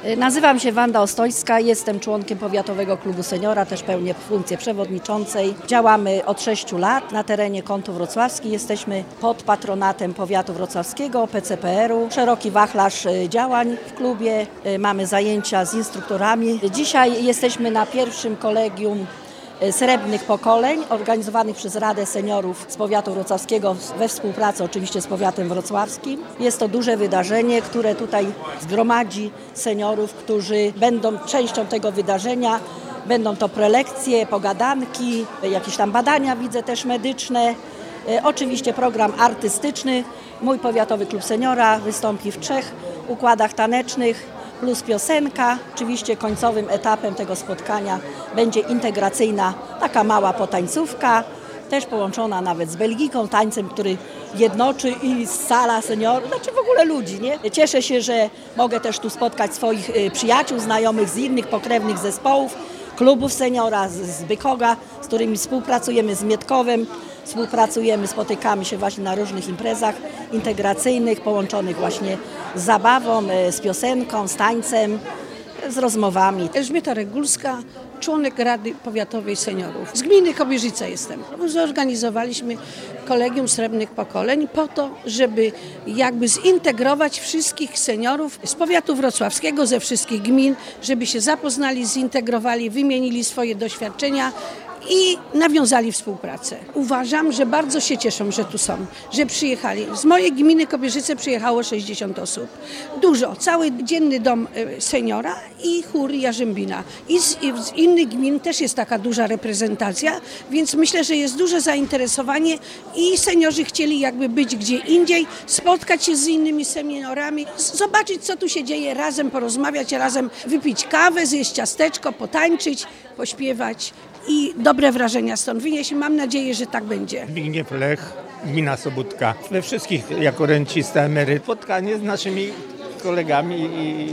Nazywam się Wanda Ostojska, jestem członkiem Powiatowego Klubu Seniora, też pełnię funkcję przewodniczącej. Działamy od 6 lat na terenie Kątu Wrocławski. Jesteśmy pod patronatem Powiatu Wrocławskiego, PCPR-u. Szeroki wachlarz działań w klubie, mamy zajęcia z instruktorami. Dzisiaj jesteśmy na pierwszym kolegium Srebrnych Pokoleń organizowanych przez Radę Seniorów z Powiatu Wrocławskiego we współpracy oczywiście z Powiatem Wrocławskim. Jest to duże wydarzenie, które tutaj zgromadzi seniorów, którzy będą częścią tego wydarzenia. Będą to prelekcje, pogadanki, jakieś tam badania widzę też medyczne. Oczywiście program artystyczny. Mój Powiatowy Klub Seniora wystąpi w 3 układach tanecznych. Plus piosenka. Oczywiście końcowym etapem tego spotkania będzie integracyjna taka mała potańcówka, też połączona nawet z Belgiką, tańcem, który jednoczy i sala seniorów, znaczy w ogóle ludzi, nie? Cieszę się, że mogę też tu spotkać swoich przyjaciół, znajomych z innych pokrewnych zespołów, klubów seniora, z Bykoga, z którymi współpracujemy, z Mietkowem. Współpracujemy, spotykamy się właśnie na różnych imprezach integracyjnych, połączonych właśnie z zabawą, z piosenką, z tańcem, z rozmowami. Elżbieta Regulska, członek Rady Powiatowej Seniorów. Z gminy Kobierzyca jestem. Zorganizowaliśmy Kolegium Srebrnych Pokoleń po to, żeby jakby zintegrować wszystkich seniorów z powiatu wrocławskiego, ze wszystkich gmin, żeby się zapoznali, zintegrowali, wymienili swoje doświadczenia i nawiązali współpracę. Uważam, że bardzo się cieszą, że tu są, że przyjechali. Z mojej gminy Kobierzyce przyjechało 60 osób. Dużo, cały dzienny dom seniora i chór Jarzębina. I z innych gmin też jest taka duża reprezentacja, więc myślę, że jest duże zainteresowanie i seniorzy chcieli jakby być gdzie indziej, spotkać się z innymi seniorami, zobaczyć, co tu się dzieje, razem porozmawiać, razem wypić kawę, zjeść ciasteczko, potańczyć, pośpiewać. I dobre wrażenia stąd wynieść. Mam nadzieję, że tak będzie. Zbigniew Lech, gmina Sobótka. We wszystkich jako rencista emeryt. Spotkanie z naszymi kolegami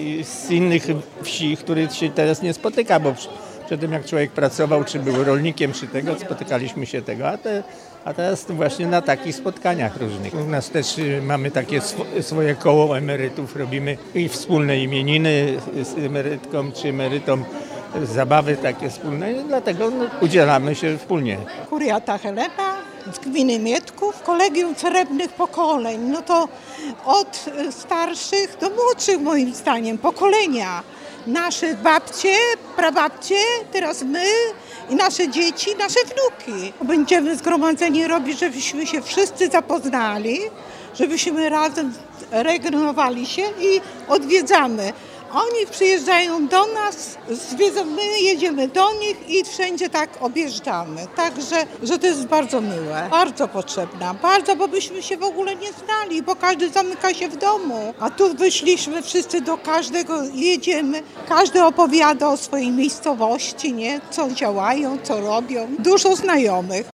z innych wsi, których się teraz nie spotyka, bo przedtem jak człowiek pracował, czy był rolnikiem, czy tego, spotykaliśmy się tego, a teraz właśnie na takich spotkaniach różnych. U nas też mamy takie swoje koło emerytów, robimy i wspólne imieniny z emerytką czy emerytą, zabawy takie wspólne, dlatego udzielamy się wspólnie. Kuriata Helena z gminy Mietków, Kolegium Srebrnych Pokoleń. No to od starszych do młodszych moim zdaniem pokolenia. Nasze babcie, prababcie, teraz my i nasze dzieci, nasze wnuki. Będziemy zgromadzenie robić, żebyśmy się wszyscy zapoznali, żebyśmy razem regenerowali się i odwiedzamy. Oni przyjeżdżają do nas, zwiedzą, my jedziemy do nich i wszędzie tak objeżdżamy. Także, że to jest bardzo miłe, bardzo potrzebna, bardzo, bo byśmy się w ogóle nie znali, bo każdy zamyka się w domu. A tu wyszliśmy wszyscy do każdego, jedziemy, każdy opowiada o swojej miejscowości, nie? Co działają, co robią. Dużo znajomych.